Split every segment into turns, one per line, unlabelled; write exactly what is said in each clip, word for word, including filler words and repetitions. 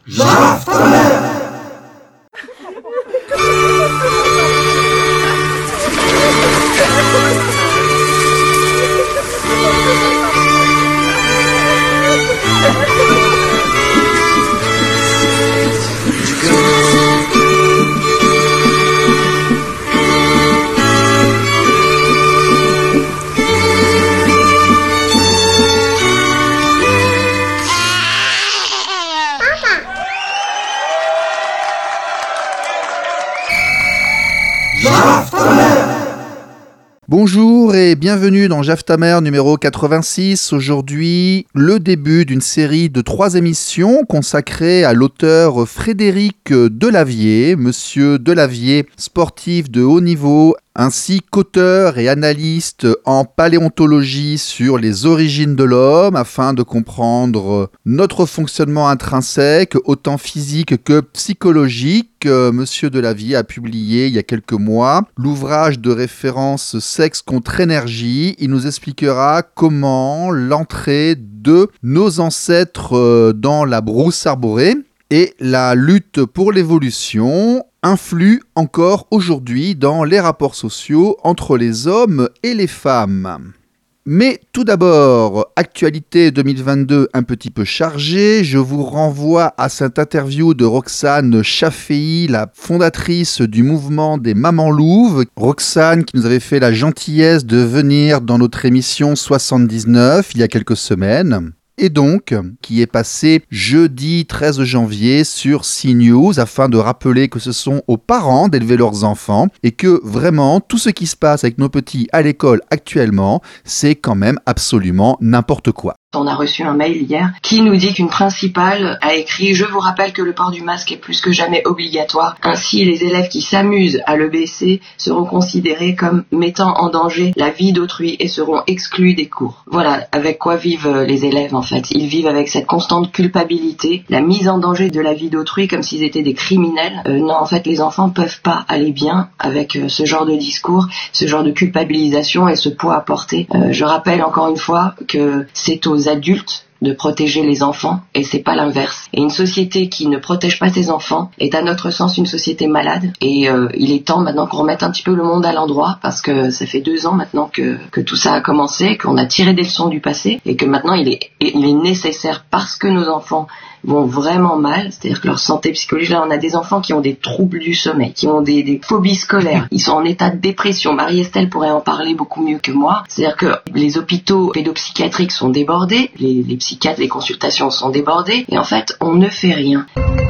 Bonjour et bienvenue dans Jaf ta mère numéro quatre-vingt-six. Aujourd'hui, le début d'une série de trois émissions consacrées à l'auteur Frédéric Delavier. Monsieur Delavier, sportif de haut niveau, ainsi qu'auteur et analyste en paléontologie sur les origines de l'homme afin de comprendre notre fonctionnement intrinsèque, autant physique que psychologique. Monsieur Delavier a publié il y a quelques mois l'ouvrage de référence Sexe contre énergie. Il nous expliquera comment l'entrée de nos ancêtres dans la brousse arborée et la lutte pour l'évolution influe encore aujourd'hui dans les rapports sociaux entre les hommes et les femmes. Mais tout d'abord, actualité deux mille vingt-deux un petit peu chargée, je vous renvoie à cette interview de Roxane Chafei, la fondatrice du mouvement des Mamans Louves. Roxane qui nous avait fait la gentillesse de venir dans notre émission soixante-dix-neuf il y a quelques semaines. Et donc, qui est passé jeudi treize janvier sur CNews afin de rappeler que ce sont aux parents d'élever leurs enfants et que vraiment tout ce qui se passe avec nos petits à l'école actuellement, c'est quand même absolument n'importe quoi.
On a reçu un mail hier qui nous dit qu'une principale a écrit « Je vous rappelle que le port du masque est plus que jamais obligatoire. Ainsi, les élèves qui s'amusent à le baisser seront considérés comme mettant en danger la vie d'autrui et seront exclus des cours. » Voilà avec quoi vivent les élèves en fait. Ils vivent avec cette constante culpabilité, la mise en danger de la vie d'autrui comme s'ils étaient des criminels. Euh, non, en fait, les enfants peuvent pas aller bien avec euh, ce genre de discours, ce genre de culpabilisation et ce poids à porter. Euh, je rappelle encore une fois que c'est aux adultes de protéger les enfants et c'est pas l'inverse. Et une société qui ne protège pas ses enfants est à notre sens une société malade et euh, il est temps maintenant qu'on remette un petit peu le monde à l'endroit parce que ça fait deux ans maintenant que, que tout ça a commencé, qu'on a tiré des leçons du passé et que maintenant il est, il est nécessaire parce que nos enfants vont vraiment mal, c'est-à-dire que leur santé psychologique, là on a des enfants qui ont des troubles du sommeil, qui ont des, des phobies scolaires, ils sont en état de dépression. Marie-Estelle pourrait en parler beaucoup mieux que moi, c'est-à-dire que les hôpitaux pédopsychiatriques sont débordés, les, les psychiatres, les consultations sont débordées, et en fait on ne fait rien.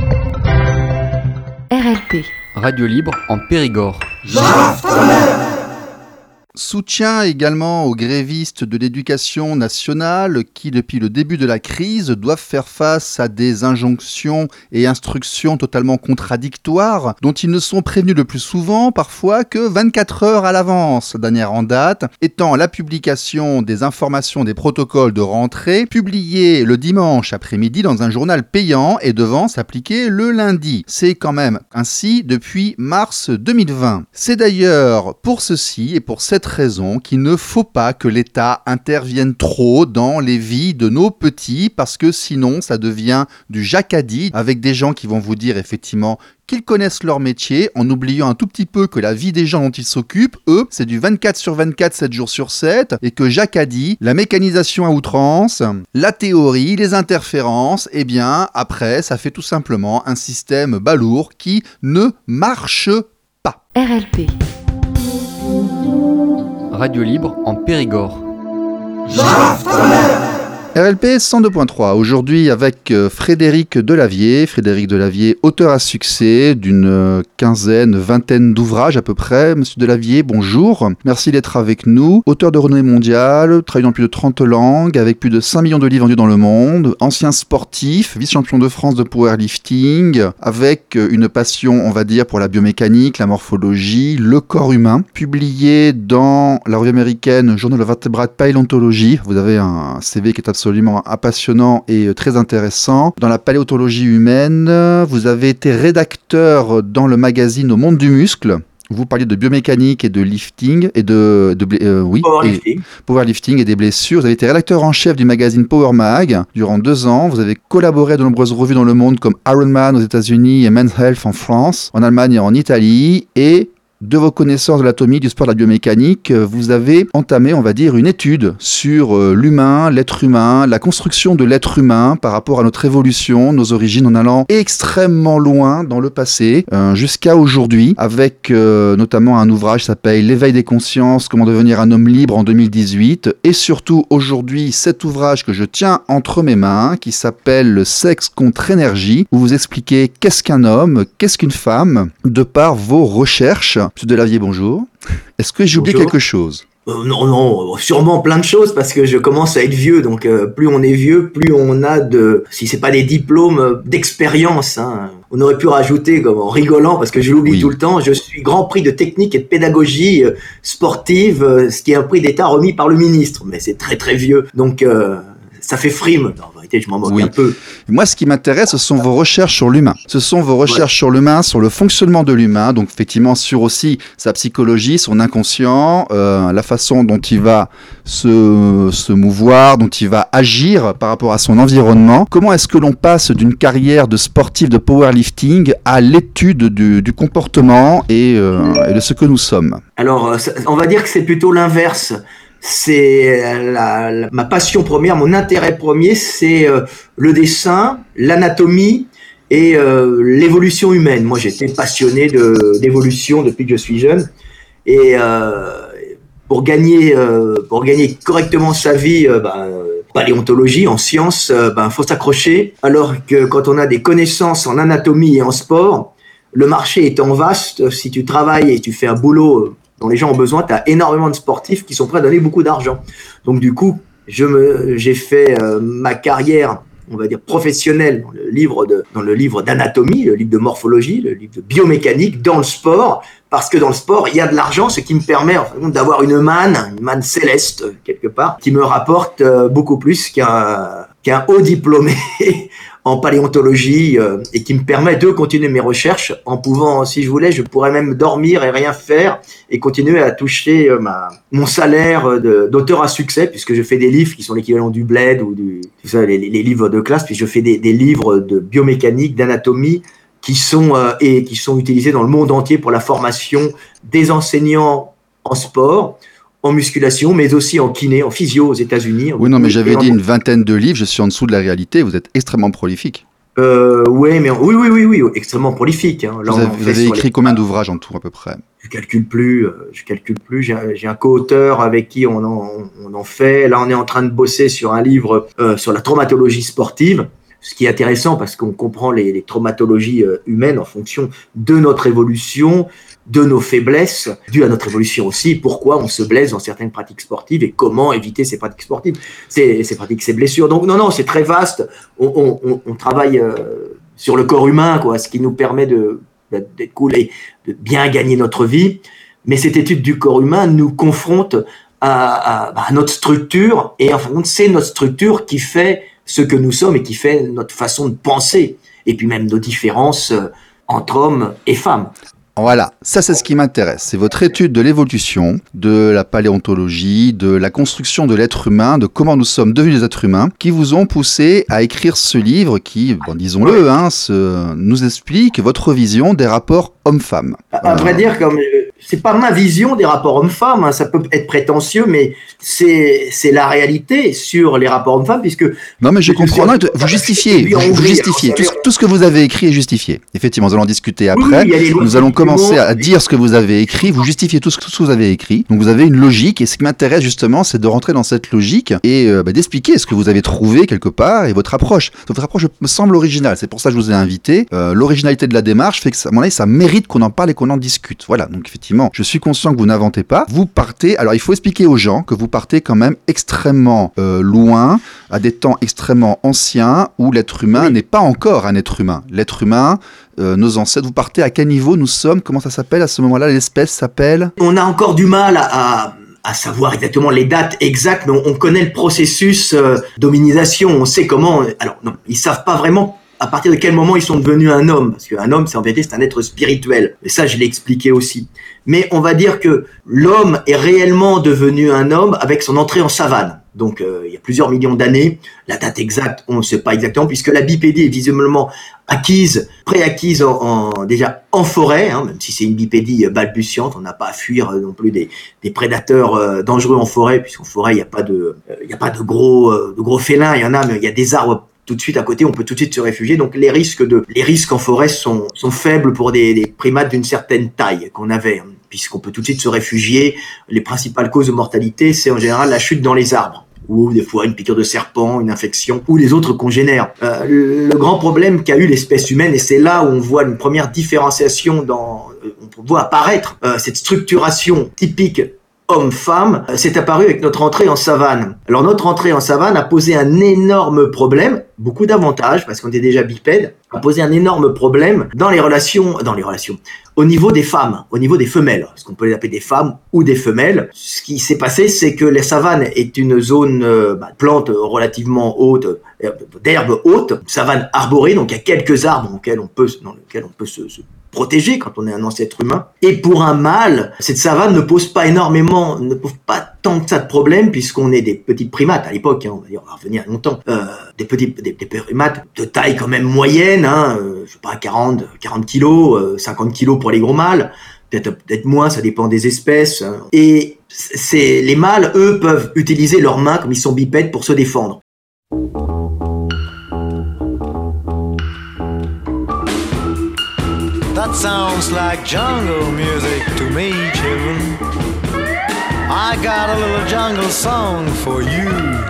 R L P.
Radio libre en Périgord.
Soutien également aux grévistes de l'éducation nationale qui, depuis le début de la crise, doivent faire face à des injonctions et instructions totalement contradictoires dont ils ne sont prévenus le plus souvent parfois que vingt-quatre heures à l'avance. Dernière en date étant la publication des informations des protocoles de rentrée publiés le dimanche après-midi dans un journal payant et devant s'appliquer le lundi. C'est quand même ainsi depuis mars deux mille vingt. C'est d'ailleurs pour ceci et pour cette raison qu'il ne faut pas que l'État intervienne trop dans les vies de nos petits parce que sinon ça devient du jacadi avec des gens qui vont vous dire effectivement qu'ils connaissent leur métier en oubliant un tout petit peu que la vie des gens dont ils s'occupent, eux, c'est du vingt-quatre sur vingt-quatre, sept jours sur sept et que jacadi, la mécanisation à outrance, la théorie, les interférences, eh bien après ça fait tout simplement un système balourd qui ne marche pas.
R L P.
Radio libre en Périgord.
R L P cent deux point trois, aujourd'hui avec Frédéric Delavier. Frédéric Delavier, auteur à succès d'une quinzaine, vingtaine d'ouvrages à peu près. Monsieur Delavier, bonjour. Merci d'être avec nous. Auteur de renommée mondiale, travaillant dans plus de trente langues, avec plus de cinq millions de livres vendus dans le monde. Ancien sportif, vice-champion de France de powerlifting, avec une passion, on va dire, pour la biomécanique, la morphologie, le corps humain. Publié dans la revue américaine Journal of Vertebrate Paleontology. Vous avez un C V qui est absolument absolument passionnant et très intéressant. Dans la paléontologie humaine, vous avez été rédacteur dans le magazine Au Monde du Muscle, Vous parliez de biomécanique et de lifting et de, de euh, oui,
powerlifting.
Et, powerlifting et des blessures. Vous avez été rédacteur en chef du magazine Power Mag durant deux ans. Vous avez collaboré à de nombreuses revues dans le monde comme Iron Man aux États-Unis et Men's Health en France, en Allemagne et en Italie. Et de vos connaissances de l'anatomie, du sport, de la biomécanique, vous avez entamé, on va dire, une étude sur euh, l'humain, l'être humain, la construction de l'être humain par rapport à notre évolution, nos origines, en allant extrêmement loin dans le passé, euh, jusqu'à aujourd'hui, avec euh, notamment un ouvrage qui s'appelle L'éveil des consciences, comment devenir un homme libre en deux mille dix-huit, et surtout aujourd'hui, cet ouvrage que je tiens entre mes mains, qui s'appelle Le sexe contre énergie, où vous expliquez qu'est-ce qu'un homme, qu'est-ce qu'une femme, de par vos recherches. Monsieur Delavier, bonjour. Est-ce que j'ai oublié quelque chose ?
euh, Non, non, sûrement plein de choses parce que je commence à être vieux. Donc, euh, plus on est vieux, plus on a de, si c'est pas des diplômes, euh, d'expérience. Hein. On aurait pu rajouter, comme en rigolant, parce que je l'oublie oui. tout le temps, je suis grand prix de technique et de pédagogie euh, sportive, euh, ce qui est un prix d'État remis par le ministre. Mais c'est très très vieux, donc euh, ça fait frime. Non, je m'en moque oui. un peu.
Moi, ce qui m'intéresse, ce sont vos recherches sur l'humain. Ce sont vos recherches ouais. sur l'humain, sur le fonctionnement de l'humain, donc effectivement sur aussi sa psychologie, son inconscient, euh, la façon dont il va se, se mouvoir, dont il va agir par rapport à son environnement. Comment est-ce que l'on passe d'une carrière de sportif de powerlifting à l'étude du, du comportement et, euh, et de ce que nous sommes ?
Alors, on va dire que c'est plutôt l'inverse. C'est la, la, ma passion première, mon intérêt premier, c'est euh, le dessin, l'anatomie et euh, l'évolution humaine. Moi, j'étais passionné de, d'évolution depuis que je suis jeune. Et euh, pour gagner, euh, pour gagner correctement sa vie, euh, ben, paléontologie, en sciences, euh, ben, faut s'accrocher. Alors que quand on a des connaissances en anatomie et en sport, le marché étant vaste, si tu travailles et tu fais un boulot dont les gens ont besoin, tu as énormément de sportifs qui sont prêts à donner beaucoup d'argent. Donc du coup, je me, j'ai fait euh, ma carrière, on va dire professionnelle, dans le livre de, dans le livre d'anatomie, le livre de morphologie, le livre de biomécanique, dans le sport, parce que dans le sport, il y a de l'argent, ce qui me permet en fait, d'avoir une manne, une manne céleste quelque part, qui me rapporte euh, beaucoup plus qu'un, qu'un haut diplômé en paléontologie euh, et qui me permet de continuer mes recherches en pouvant, si je voulais, je pourrais même dormir et rien faire et continuer à toucher euh, ma, mon salaire de, d'auteur à succès puisque je fais des livres qui sont l'équivalent du Bled ou du, tout ça, les, les livres de classe, puis je fais des, des livres de biomécanique, d'anatomie qui sont, euh, et qui sont utilisés dans le monde entier pour la formation des enseignants en sport, en musculation, mais aussi en kiné, en physio aux États-Unis.
Oui, non, mais j'avais dit une vingtaine de livres, je suis en dessous de la réalité, vous êtes extrêmement prolifique.
Euh, ouais, mais oui, oui, oui, oui, extrêmement prolifique. Hein. Là,
vous avez, vous avez écrit les... combien d'ouvrages en tout à peu près ?
Je calcule plus, euh, je calcule plus. J'ai, j'ai un co-auteur avec qui on en, on en fait. Là, on est en train de bosser sur un livre euh, sur la traumatologie sportive. Ce qui est intéressant parce qu'on comprend les, les traumatologies euh, humaines en fonction de notre évolution, de nos faiblesses, dues à notre évolution aussi, pourquoi on se blesse dans certaines pratiques sportives et comment éviter ces pratiques sportives, ces, ces pratiques, ces blessures. Donc non, non, c'est très vaste. On, on, on travaille euh, sur le corps humain, quoi, ce qui nous permet de, d'être cool et de bien gagner notre vie. Mais cette étude du corps humain nous confronte à, à, à notre structure et en fin de compte, c'est notre structure qui fait ce que nous sommes et qui fait notre façon de penser et puis même nos différences euh, entre hommes et femmes.
Voilà, ça c'est ce qui m'intéresse, c'est votre étude de l'évolution, de la paléontologie, de la construction de l'être humain, de comment nous sommes devenus des êtres humains, qui vous ont poussé à écrire ce livre qui, bon, disons-le, hein, ce, nous explique votre vision des rapports hommes-femmes.
À, à vrai dire, comme c'est pas ma vision des rapports hommes-femmes, hein, ça peut être prétentieux, mais c'est c'est la réalité sur les rapports hommes-femmes, puisque
non, mais je comprends. Non, vous justifiez, vous, vous justifiez. Tout, tout ce que vous avez écrit est justifié. Effectivement, nous allons discuter après. Oui, nous allons commencer à dire ce que vous avez écrit. Vous justifiez tout ce, tout ce que vous avez écrit. Donc vous avez une logique, et ce qui m'intéresse justement, c'est de rentrer dans cette logique et euh, bah, d'expliquer ce que vous avez trouvé quelque part et votre approche. Votre approche me semble originale. C'est pour ça que je vous ai invité. Euh, l'originalité de la démarche fait que, à mon avis, ça mérite qu'on en parle et qu'on en discute. Voilà. Donc effectivement. Je suis conscient que vous n'inventez pas. Vous partez. Alors, il faut expliquer aux gens que vous partez quand même extrêmement euh, loin, à des temps extrêmement anciens où l'être humain oui. n'est pas encore un être humain. L'être humain, euh, nos ancêtres, vous partez à quel niveau nous sommes ? Comment ça s'appelle à ce moment-là ? L'espèce s'appelle ?
On a encore du mal à, à, à savoir exactement les dates exactes, mais on, on connaît le processus euh, d'hominisation. On sait comment. Alors, non, ils savent pas vraiment à partir de quel moment ils sont devenus un homme, parce qu'un homme, c'est en vérité, c'est un être spirituel. Et ça, je l'ai expliqué aussi. Mais on va dire que l'homme est réellement devenu un homme avec son entrée en savane. Donc, euh, il y a plusieurs millions d'années. La date exacte, on ne sait pas exactement, puisque la bipédie est visiblement acquise, préacquise en, en, déjà en forêt, hein, même si c'est une bipédie balbutiante. On n'a pas à fuir non plus des, des prédateurs euh, dangereux en forêt, puisqu'en forêt, il n'y a pas de, euh, il n'y a pas de gros, euh, de gros félins. Il y en a, mais il y a des arbres tout de suite à côté, on peut tout de suite se réfugier. Donc les risques de, les risques en forêt sont, sont faibles pour des, des primates d'une certaine taille qu'on avait, hein, puisqu'on peut tout de suite se réfugier. Les principales causes de mortalité, c'est en général la chute dans les arbres, ou des fois une piqûre de serpent, une infection, ou les autres congénères. Euh, le, le grand problème qu'a eu l'espèce humaine, et c'est là où on voit une première différenciation dans, on voit apparaître euh, cette structuration typique homme-femme, c'est apparu avec notre entrée en savane. Alors notre entrée en savane a posé un énorme problème, beaucoup d'avantages parce qu'on était déjà bipède, a posé un énorme problème dans les relations, dans les relations, au niveau des femmes, au niveau des femelles, parce qu'on peut les appeler des femmes ou des femelles. Ce qui s'est passé, c'est que la savane est une zone euh, bah, plante relativement haute, euh, d'herbe haute, savane arborée, donc il y a quelques arbres auxquels on peut, dans lesquels on peut se, se protégé quand on est un ancêtre humain. Et pour un mâle, cette savane ne pose pas énormément, ne pose pas tant que ça de problème, puisqu'on est des petits primates à l'époque, hein, on va dire, on va revenir longtemps, euh, des petits des, des primates de taille quand même moyenne, hein, euh, je sais pas, quarante, quarante kilos, euh, cinquante kilos pour les gros mâles, peut-être peut-être moins, ça dépend des espèces. Hein. Et c'est les mâles, eux, peuvent utiliser leurs mains, comme ils sont bipèdes, pour se défendre.
That sounds like jungle music to me, children. I got a little jungle song for you.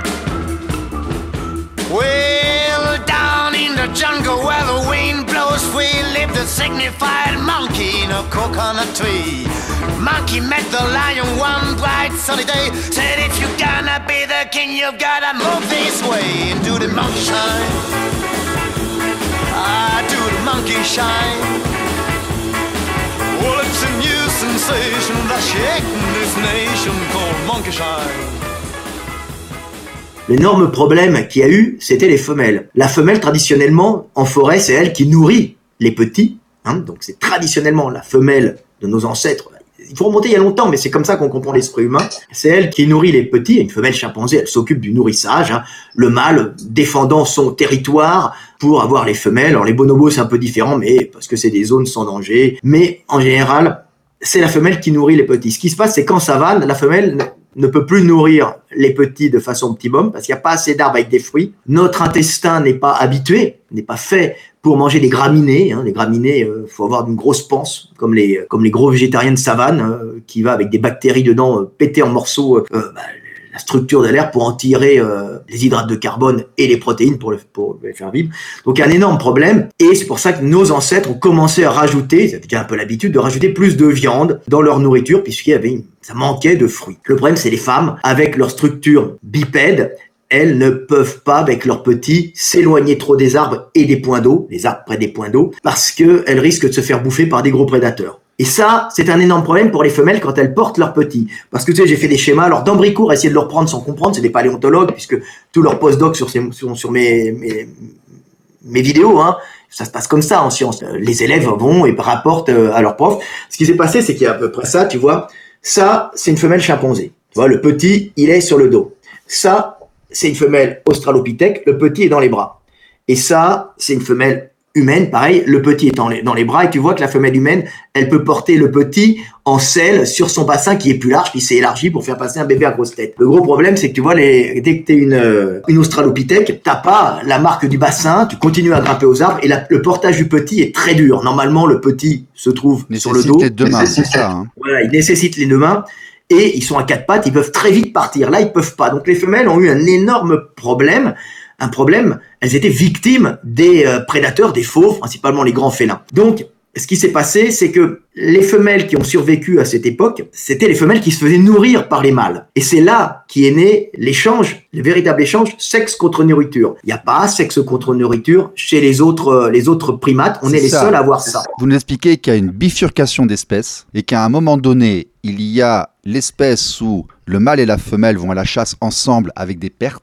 Well, down in the jungle where the wind blows free, lived a signified monkey in a coconut tree. Monkey met the lion one bright sunny day, said if you're gonna be the king, you've gotta move this way into the monkey shine. Ah, do the monkey shine. Well, it's a new sensation that's shaking this nation called monkey shine.
L'énorme problème qu'il y a eu, c'était les femelles. La femelle, traditionnellement, en forêt, c'est elle qui nourrit les petits. Hein, donc c'est traditionnellement la femelle de nos ancêtres. Il faut remonter il y a longtemps, mais c'est comme ça qu'on comprend l'esprit humain. C'est elle qui nourrit les petits. Une femelle chimpanzé, elle s'occupe du nourrissage. Hein. Le mâle défendant son territoire pour avoir les femelles. Alors les bonobos, c'est un peu différent, mais parce que c'est des zones sans danger. Mais en général, c'est la femelle qui nourrit les petits. Ce qui se passe, c'est qu'en savane, la femelle ne peut plus nourrir les petits de façon optimum parce qu'il n'y a pas assez d'arbres avec des fruits. Notre intestin n'est pas habitué, n'est pas fait pour manger des graminées. Hein. Les graminées, il euh, faut avoir une grosse panse, comme les, comme les gros végétariens de savane, euh, qui va avec des bactéries dedans, euh, péter en morceaux euh, bah, la structure de l'air pour en tirer euh, les hydrates de carbone et les protéines pour, le, pour les faire vivre. Donc il y a un énorme problème, et c'est pour ça que nos ancêtres ont commencé à rajouter, ils avaient déjà un peu l'habitude de rajouter plus de viande dans leur nourriture, puisqu'il y avait une, ça manquait de fruits. Le problème, c'est les femmes, avec leur structure bipède, elles ne peuvent pas, avec leurs petits, s'éloigner trop des arbres et des points d'eau, les arbres près des points d'eau, parce qu'elles risquent de se faire bouffer par des gros prédateurs. Et ça, c'est un énorme problème pour les femelles quand elles portent leurs petits. Parce que tu sais, j'ai fait des schémas. Alors, dans Bricourt, essayer de le reprendre sans comprendre, c'est des paléontologues, puisque tous leurs post-docs sur, ces, sur, sur mes, mes, mes vidéos, hein, ça se passe comme ça en sciences. Les élèves vont et rapportent à leur prof. Ce qui s'est passé, c'est qu'il y a à peu près ça, tu vois. Ça, c'est une femelle chimpanzé. Tu vois, le petit, il est sur le dos. Ça, c'est une femelle australopithèque. Le petit est dans les bras. Et ça, c'est une femelle humaine, pareil, le petit est dans les, dans les bras, et tu vois que la femelle humaine, elle peut porter le petit en selle sur son bassin qui est plus large, qui s'est élargi pour faire passer un bébé à grosse tête. Le gros problème, c'est que tu vois, les, dès que t'es une, une australopithèque, t'as pas la marque du bassin, tu continues à grimper aux arbres, et la, le portage du petit est très dur. Normalement, le petit se trouve
nécessite
sur le dos.
Les deux mains, c'est ça. Hein.
Voilà, il nécessite les deux mains. Et ils sont à quatre pattes, ils peuvent très vite partir. Là, ils peuvent pas. Donc les femelles ont eu un énorme problème. Un problème, elles étaient victimes des euh, prédateurs, des fauves, principalement les grands félins. Donc, ce qui s'est passé, c'est que les femelles qui ont survécu à cette époque, c'était les femelles qui se faisaient nourrir par les mâles. Et c'est là qu'est né l'échange, le véritable échange, sexe contre nourriture. Il n'y a pas sexe contre nourriture chez les autres, les autres primates. On est, est les ça. seuls à avoir ça.
Vous nous expliquez qu'il y a une bifurcation d'espèces et qu'à un moment donné, il y a l'espèce où le mâle et la femelle vont à la chasse ensemble avec des pertes,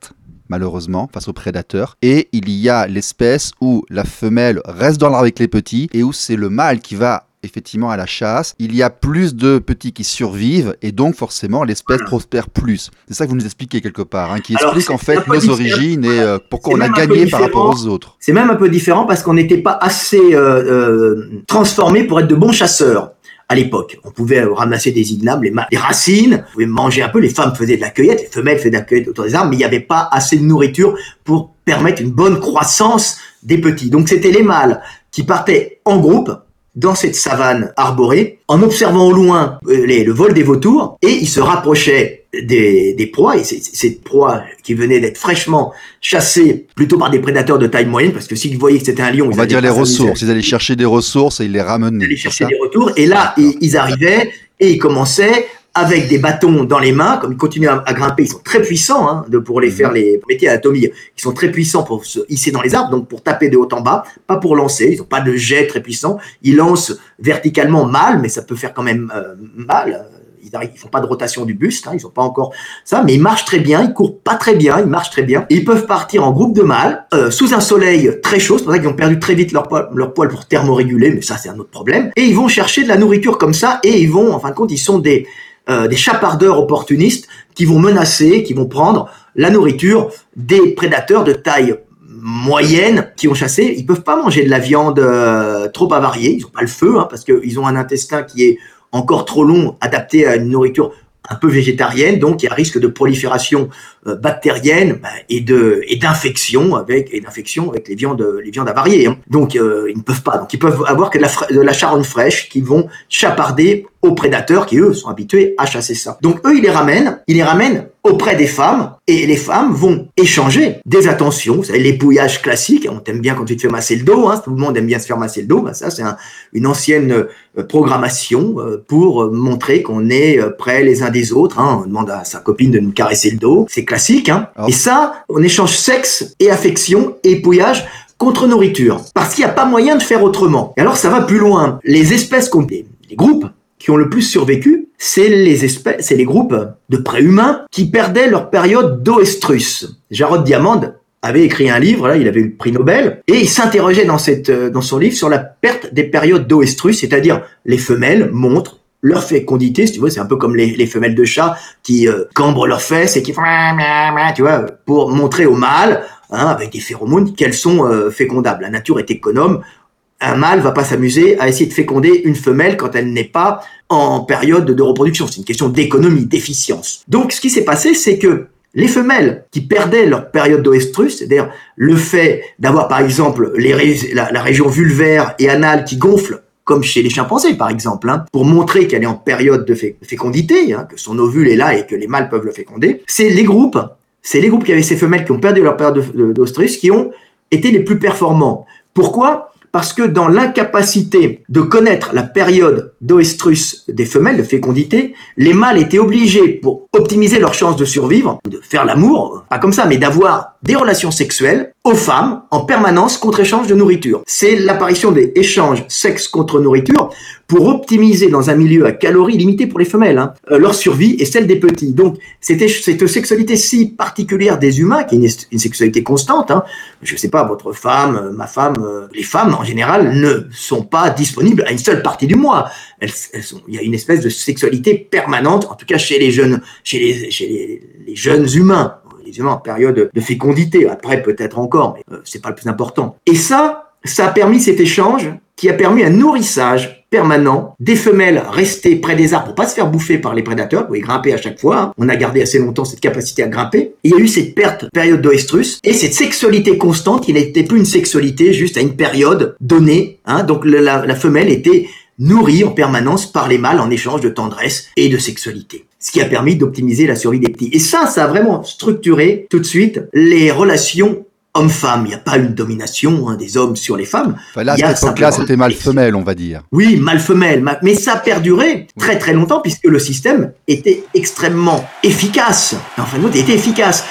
malheureusement, face aux prédateurs. Et il y a l'espèce où la femelle reste dans l'arbre avec les petits et où c'est le mâle qui va effectivement à la chasse. Il y a plus de petits qui survivent et donc forcément l'espèce voilà. prospère plus. C'est ça que vous nous expliquez quelque part, hein, qui Alors, explique en fait nos différent. origines et euh, pourquoi c'est on a gagné par rapport aux autres.
C'est même un peu différent parce qu'on n'était pas assez euh, euh, transformés pour être de bons chasseurs. À l'époque, on pouvait ramasser des ignames, les, les racines, on pouvait manger un peu, les femmes faisaient de la cueillette, les femelles faisaient de la cueillette autour des arbres, mais il n'y avait pas assez de nourriture pour permettre une bonne croissance des petits. Donc c'était les mâles qui partaient en groupe dans cette savane arborée, en observant au loin les, le vol des vautours, et ils se rapprochaient des, des proies, et c'est, ces proies qui venaient d'être fraîchement chassées plutôt par des prédateurs de taille moyenne, parce que s'ils voyaient que c'était un lion...
On va dire les ressources, ils allaient chercher des ressources et ils les ramenaient.
Ils allaient chercher des retours, et là, ils, ils arrivaient, et ils commençaient avec des bâtons dans les mains, comme ils continuent à, à grimper, ils sont très puissants, hein, de, pour les faire les métiers anatomie, ils sont très puissants pour se hisser dans les arbres, donc pour taper de haut en bas, pas pour lancer, ils n'ont pas de jet très puissant, ils lancent verticalement mal, mais ça peut faire quand même euh, mal, ils arrivent, ils font pas de rotation du buste, hein, ils ont pas encore ça, mais ils marchent très bien, ils courent pas très bien, ils marchent très bien, et ils peuvent partir en groupe de mâles, euh, sous un soleil très chaud, c'est pour ça qu'ils ont perdu très vite leur poil, leur poil pour thermoréguler, mais ça c'est un autre problème, et ils vont chercher de la nourriture comme ça, et ils vont, en fin de compte, ils sont des Euh, des chapardeurs opportunistes qui vont menacer, qui vont prendre la nourriture des prédateurs de taille moyenne qui ont chassé. Ils peuvent pas manger de la viande euh, trop avariée, ils ont pas le feu, hein, parce qu'ils ont un intestin qui est encore trop long, adapté à une nourriture un peu végétarienne, donc il y a risque de prolifération euh, bactérienne bah, et de et d'infection avec et d'infection avec les viandes les viandes avariées. Hein. Donc euh, ils ne peuvent pas. Donc ils peuvent avoir que de la, fra- de la charogne fraîche qui vont chaparder aux prédateurs qui eux sont habitués à chasser ça. Donc eux ils les ramènent, ils les ramènent auprès des femmes et les femmes vont échanger des attentions. Vous savez, l'épouillage classique, on t'aime bien quand tu te fais masser le dos, hein, tout le monde aime bien se faire masser le dos, ben ça c'est un, une ancienne euh, programmation euh, pour montrer qu'on est euh, près les uns des autres. Hein. On demande à sa copine de nous caresser le dos, c'est classique. Hein. Oh. Et ça, on échange sexe et affection et épouillage contre nourriture, parce qu'il n'y a pas moyen de faire autrement. Et alors ça va plus loin. Les espèces qu'on les, les groupes qui ont le plus survécu, c'est les espèces, c'est les groupes de préhumains qui perdaient leur période d'oestrus. Jarod Diamond avait écrit un livre, là, il avait eu le prix Nobel, et il s'interrogeait dans cette, dans son livre sur la perte des périodes d'oestrus, c'est-à-dire les femelles montrent leur fécondité, si tu vois, c'est un peu comme les, les femelles de chat qui euh, cambrent leurs fesses et qui font, tu vois, pour montrer aux mâles, hein, avec des phéromones, qu'elles sont euh, fécondables. La nature est économe. Un mâle va pas s'amuser à essayer de féconder une femelle quand elle n'est pas en période de reproduction. C'est une question d'économie, d'efficience. Donc, ce qui s'est passé, c'est que les femelles qui perdaient leur période d'oestrus, c'est-à-dire le fait d'avoir, par exemple, les ré- la, la région vulvaire et anale qui gonfle, comme chez les chimpanzés, par exemple, hein, pour montrer qu'elle est en période de fé- fécondité, hein, que son ovule est là et que les mâles peuvent le féconder, c'est les groupes, c'est les groupes qui avaient ces femelles qui ont perdu leur période de, de, d'oestrus qui ont été les plus performants. Pourquoi ? Parce que dans l'incapacité de connaître la période d'oestrus des femelles, de fécondité, les mâles étaient obligés, pour optimiser leurs chances de survivre, de faire l'amour, pas comme ça, mais d'avoir des relations sexuelles aux femmes en permanence contre échange de nourriture. C'est l'apparition des échanges sexe contre nourriture pour optimiser dans un milieu à calories limitées pour les femelles, hein, leur survie et celle des petits. Donc, c'était cette sexualité si particulière des humains, qui est une, une sexualité constante, hein, je sais pas, votre femme, ma femme, euh, les femmes en général ne sont pas disponibles à une seule partie du mois. Elles, elles sont, il y a une espèce de sexualité permanente, en tout cas chez les jeunes, chez les, chez les, les jeunes humains. Les humains en période de fécondité, après peut-être encore, mais euh, c'est pas le plus important. Et ça, ça a permis cet échange qui a permis un nourrissage permanent des femelles restées près des arbres pour pas se faire bouffer par les prédateurs, pour y grimper à chaque fois. Hein. On a gardé assez longtemps cette capacité à grimper. Et il y a eu cette perte période d'oestrus et cette sexualité constante qui n'était plus une sexualité juste à une période donnée. Hein. Donc la, la femelle était nourrie en permanence par les mâles en échange de tendresse et de sexualité. Ce qui a permis d'optimiser la survie des petits. Et ça, ça a vraiment structuré tout de suite les relations homme-femme. Il n'y a pas une domination hein, des hommes sur les femmes.
Enfin là, à cette époque-là, c'était mâle-femelle, on va dire.
Oui, mâle-femelle. Mais ça a perduré très très longtemps puisque le système était extrêmement efficace. Enfin, nous, il était efficace.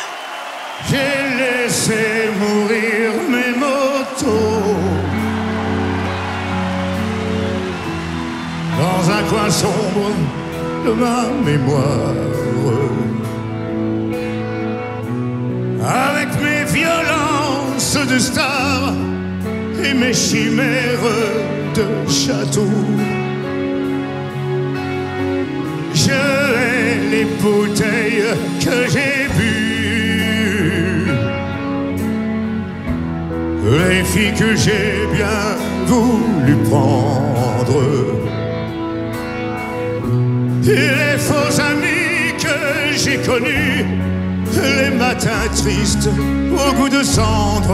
J'ai laissé mourir mes motos dans un coin sombre de ma mémoire. Avec danse de stars et mes chimères de château. Je hais les bouteilles que j'ai bues, les filles que j'ai bien voulu prendre, et les faux amis que j'ai connus, les matins tristes au goût de cendre.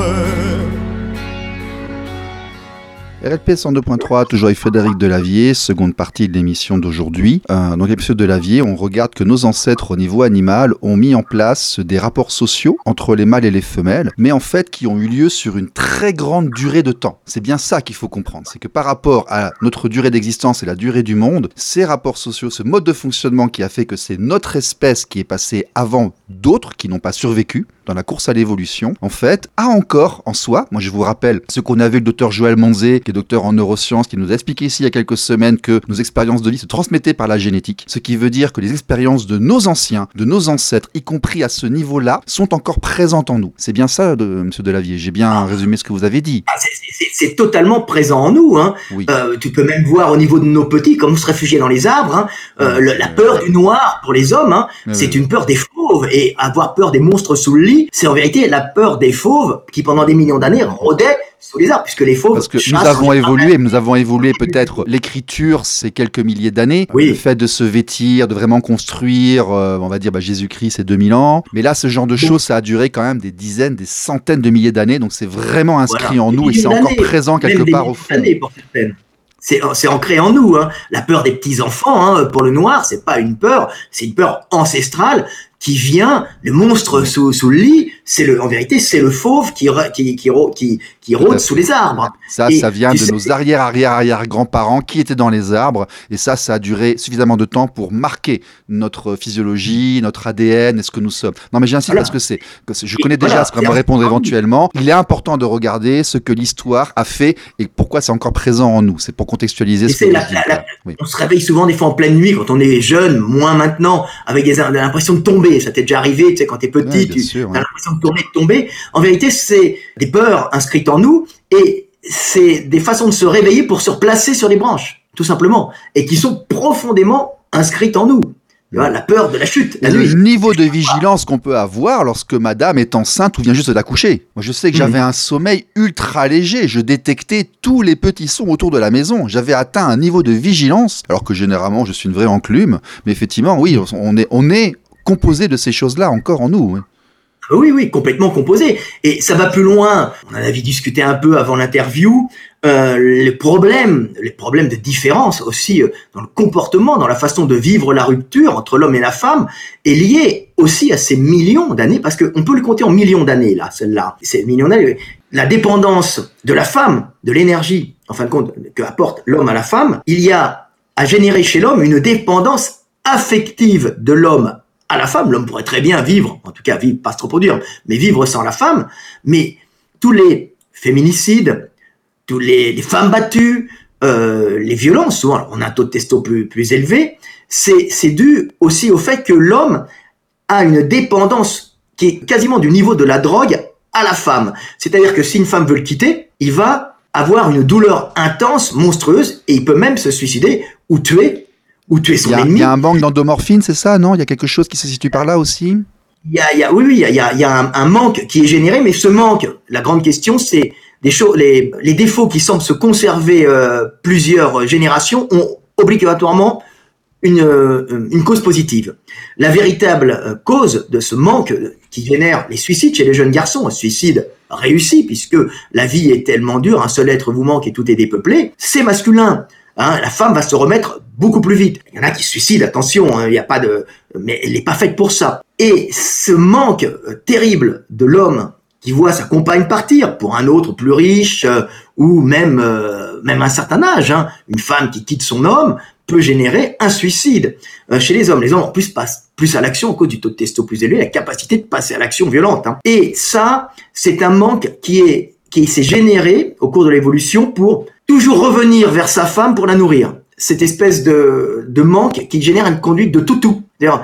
R L P cent deux point trois, toujours avec Frédéric Delavier, seconde partie de l'émission d'aujourd'hui. Euh, dans l'épisode Delavier, on regarde que nos ancêtres au niveau animal ont mis en place des rapports sociaux entre les mâles et les femelles, mais en fait qui ont eu lieu sur une très grande durée de temps. C'est bien ça qu'il faut comprendre, c'est que par rapport à notre durée d'existence et la durée du monde, ces rapports sociaux, ce mode de fonctionnement qui a fait que c'est notre espèce qui est passée avant d'autres qui n'ont pas survécu dans la course à l'évolution, en fait, a encore en soi, moi je vous rappelle ce qu'on a vu le docteur Joël Monzé, qui est docteur en neurosciences, qui nous a expliqué ici il y a quelques semaines que nos expériences de vie se transmettaient par la génétique, ce qui veut dire que les expériences de nos anciens, de nos ancêtres, y compris à ce niveau-là, sont encore présentes en nous. C'est bien ça, de, monsieur Delavier, j'ai bien résumé ce que vous avez dit.
Ah, c'est, c'est, c'est totalement présent en nous. Hein.
Oui.
Euh, tu peux même voir au niveau de nos petits, comme se réfugier dans les arbres, hein, euh, le, la peur du noir pour les hommes, hein,
oui.
C'est une peur des fauves, et avoir peur des monstres sous le lit, c'est en vérité la peur des fauves qui pendant des millions d'années rôdaient sous les arbres, puisque les fauves...
Parce que nous avons évolué, nous avons évolué peut-être, l'écriture, c'est quelques milliers d'années,
oui.
Le fait de se vêtir, de vraiment construire, euh, on va dire bah, Jésus-Christ, c'est deux mille ans, mais là, ce genre de choses, ça a duré quand même des dizaines, des centaines de milliers d'années, donc c'est vraiment inscrit voilà. en nous, et c'est encore présent quelque part au fond.
Pour certaines. C'est, c'est ancré en nous, hein. La peur des petits-enfants, hein, pour le noir, c'est pas une peur, c'est une peur ancestrale qui vient, le monstre sous, sous le lit, c'est le, en vérité, c'est le fauve qui, qui, qui, qui, qui rôde sous les arbres.
Ça, et ça vient de sais, nos arrière, arrière, arrière grands-parents qui étaient dans les arbres, et ça, ça a duré suffisamment de temps pour marquer notre physiologie, notre A D N et ce que nous sommes. Non, mais j'insiste voilà. parce que c'est, que c'est, je connais et déjà voilà, ce qu'on va me répondre éventuellement. Il est important de regarder ce que l'histoire a fait et pourquoi c'est encore présent en nous. C'est pour contextualiser et ce que
la, la, la, oui. On se réveille souvent des fois en pleine nuit quand on est jeune, moins maintenant, avec des, l'impression de tomber. Ça t'est déjà arrivé, tu sais, quand t'es petit, ouais, tu sûr, as ouais. l'impression de tourner, de tomber. En vérité, c'est des peurs inscrites en nous et c'est des façons de se réveiller pour se replacer sur les branches, tout simplement, et qui sont profondément inscrites en nous. Tu vois, la peur de la chute, la nuit.
Le niveau de vigilance qu'on peut avoir lorsque madame est enceinte ou vient juste d'accoucher. Moi, je sais que j'avais mmh. un sommeil ultra léger. Je détectais tous les petits sons autour de la maison. J'avais atteint un niveau de vigilance, alors que généralement, je suis une vraie enclume. Mais effectivement, oui, on est, on est composé de ces choses-là encore en nous. Oui.
Oui, oui, complètement composé. Et ça va plus loin. On en avait discuté un peu avant l'interview. Euh, les problèmes, les problèmes de différence aussi euh, dans le comportement, dans la façon de vivre la rupture entre l'homme et la femme, est lié aussi à ces millions d'années, parce qu'on peut le compter en millions d'années, là, celle-là. Ces millions d'années. La dépendance de la femme, de l'énergie, en fin de compte, que apporte l'homme à la femme, il y a à générer chez l'homme une dépendance affective de l'homme à la femme. L'homme pourrait très bien vivre, en tout cas vivre, pas se reproduire, mais vivre sans la femme. Mais tous les féminicides, tous les, les femmes battues, euh, les violences, souvent on a un taux de testo plus, plus élevé, c'est, c'est dû aussi au fait que l'homme a une dépendance qui est quasiment du niveau de la drogue à la femme. C'est-à-dire que si une femme veut le quitter, il va avoir une douleur intense, monstrueuse, et il peut même se suicider ou tuer ou tuer son
il y a,
ennemi.
Il y a un manque d'endomorphine, c'est ça, non ? Il y a quelque chose qui se situe par là aussi ?
Il y a, il y a, oui, oui, il y a, il y a, il y a un, un manque qui est généré, mais ce manque, la grande question, c'est des choses, les, les défauts qui semblent se conserver euh, plusieurs générations ont obligatoirement une, euh, une cause positive. La véritable euh, cause de ce manque qui génère les suicides chez les jeunes garçons, un suicide réussi, puisque la vie est tellement dure, un seul être vous manque et tout est dépeuplé, c'est masculin. Hein, la femme va se remettre beaucoup plus vite. Il y en a qui se suicident, attention, hein, il y a pas de, mais elle n'est pas faite pour ça. Et ce manque euh, terrible de l'homme qui voit sa compagne partir pour un autre plus riche euh, ou même euh, même un certain âge, hein, une femme qui quitte son homme peut générer un suicide. Euh, chez les hommes, les hommes en plus passent plus à l'action à cause du taux de testo plus élevé, la capacité de passer à l'action violente. Hein. Et ça, c'est un manque qui est qui s'est généré au cours de l'évolution pour toujours revenir vers sa femme pour la nourrir. Cette espèce de, de manque qui génère une conduite de toutou. D'ailleurs,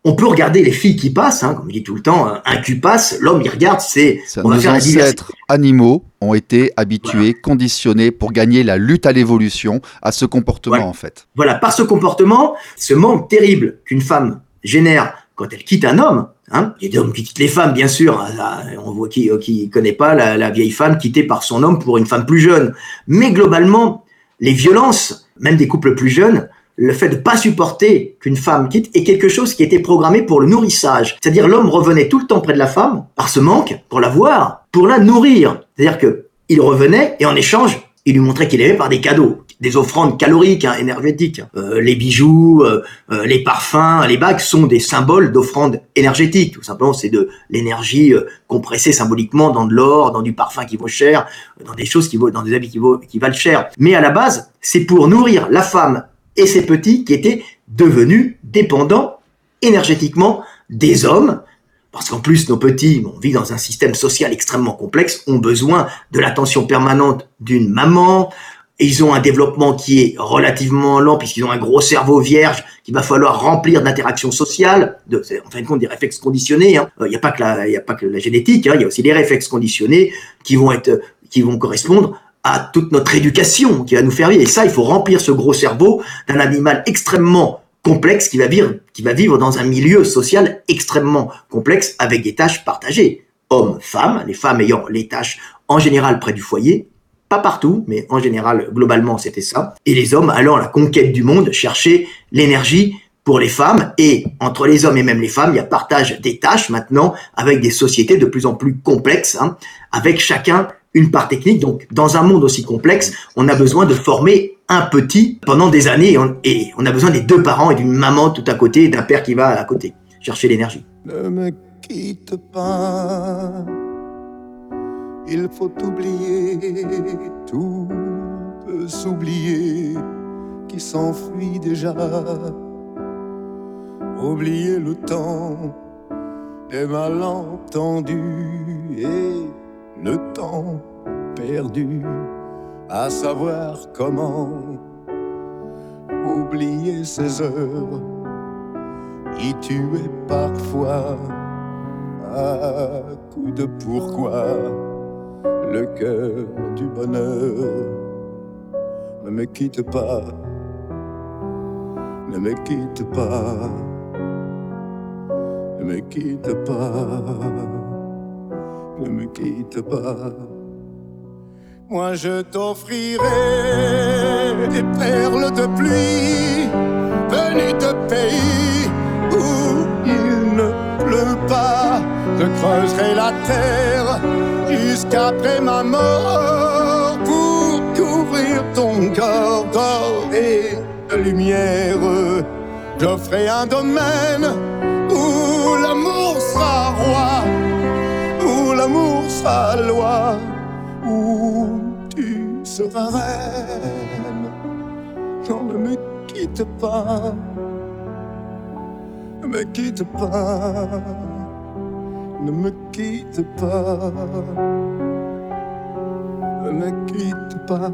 On peut regarder les filles qui passent, hein, comme je dis tout le temps, un cul passe, l'homme il regarde, c'est...
Ça,
on va
nos
faire la diversité.
ancêtres animaux ont été habitués, voilà. conditionnés pour gagner la lutte à l'évolution, à ce comportement
voilà.
en fait.
Voilà, par ce comportement, ce manque terrible qu'une femme génère quand elle quitte un homme, hein, il y a des hommes qui quittent les femmes, bien sûr, on voit qui qui connaît pas la, la vieille femme quittée par son homme pour une femme plus jeune. Mais globalement, les violences, même des couples plus jeunes, le fait de pas supporter qu'une femme quitte est quelque chose qui était programmé pour le nourrissage. C'est-à-dire l'homme revenait tout le temps près de la femme, par ce manque, pour la voir, pour la nourrir. C'est-à-dire que il revenait et en échange, il lui montrait qu'il aimait par des cadeaux, des offrandes caloriques, hein, énergétiques. Euh, les bijoux, euh, euh, les parfums, les bagues sont des symboles d'offrandes énergétiques. Tout simplement, c'est de l'énergie euh, compressée symboliquement dans de l'or, dans du parfum qui vaut cher, dans des choses qui vaut, dans des habits qui, vaut, qui valent cher. Mais à la base, c'est pour nourrir la femme et ses petits qui étaient devenus dépendants énergétiquement des hommes. Parce qu'en plus, nos petits, on vit dans un système social extrêmement complexe, ont besoin de l'attention permanente d'une maman. Et ils ont un développement qui est relativement lent puisqu'ils ont un gros cerveau vierge qu'il va falloir remplir d'interactions sociales, de, c'est en fin de compte des réflexes conditionnés. Il hein. n'y a pas que la, il y a pas que la génétique, hein. Il y a aussi les réflexes conditionnés qui vont être, qui vont correspondre à toute notre éducation qui va nous faire vivre. Et ça, il faut remplir ce gros cerveau d'un animal extrêmement complexe qui va vivre, qui va vivre dans un milieu social extrêmement complexe avec des tâches partagées. Hommes, femmes, les femmes ayant les tâches en général près du foyer, pas partout, mais en général, globalement, c'était ça. Et les hommes allant à la conquête du monde, chercher l'énergie pour les femmes. Et entre les hommes et même les femmes, il y a partage des tâches maintenant avec des sociétés de plus en plus complexes, hein, avec chacun une part technique. Donc, dans un monde aussi complexe, on a besoin de former un petit pendant des années et on, et on a besoin des deux parents et d'une maman tout à côté et d'un père qui va à côté chercher l'énergie.
Ne me quitte pas, il faut oublier, tout peut s'oublier, qui s'enfuit déjà. Oublier le temps des malentendus et le temps perdu, à savoir comment oublier ces heures y tuer parfois à coups de pourquoi le cœur du bonheur. Ne me quitte pas, ne me quitte pas, ne me quitte pas, ne me quitte pas. Moi je t'offrirai des perles de pluie venues de pays où il ne pleut pas. Je creuserai la terre jusqu'après ma mort pour couvrir ton corps d'or et de lumière. J'offrirai un domaine où l'amour sera roi, où l'amour sera loi, où tu seras reine. Non, ne me quitte pas, ne me quitte pas, ne me quitte pas, ne me quitte pas,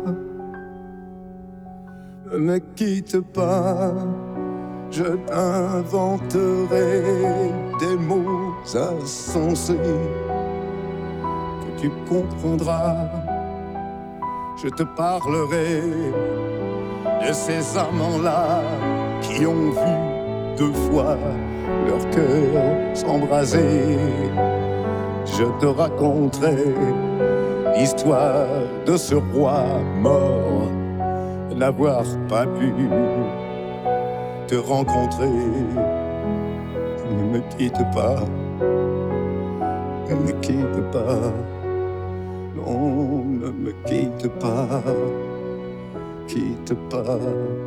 ne me quitte pas. Je t'inventerai des mots insensés que tu comprendras. Je te parlerai de ces amants-là qui ont vu deux fois leur cœur s'embraser. Je te raconterai l'histoire de ce roi mort, n'avoir pas pu te rencontrer. Ne me quitte pas, ne me quitte pas, non, ne me quitte pas, quitte pas.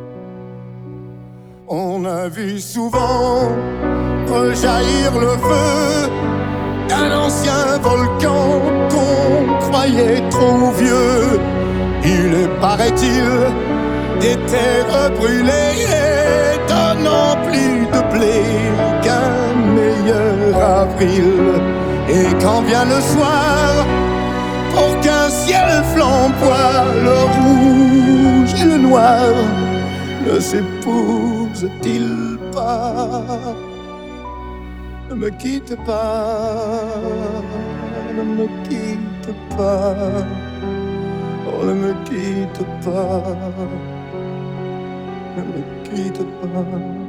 On a vu souvent rejaillir le feu d'un ancien volcan qu'on croyait trop vieux. Il est, paraît-il, des terres brûlées donnant plus de blé qu'un meilleur avril. Et quand vient le soir, pour qu'un ciel flamboie, le rouge et le noir ne s'épousent-ils pas? Ne me quitte pas, ne me quitte pas, oh ne me quitte pas, ne me quitte pas,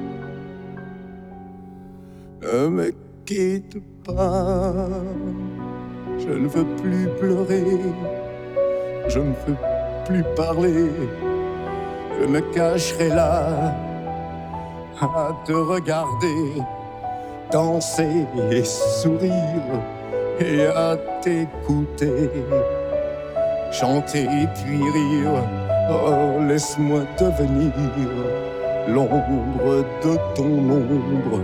ne me quitte pas, je ne veux plus pleurer, je ne veux plus parler, je me cacherai là à te regarder danser et sourire et à t'écouter chanter et puis rire. Oh, laisse-moi devenir l'ombre de ton ombre,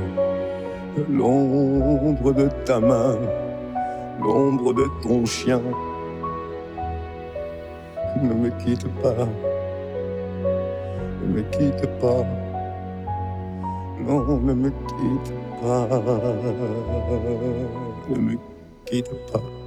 l'ombre de ta main, l'ombre de ton chien. Ne me quitte pas, ne me quitte pas, non, ne me quitte pas, ne me quitte pas.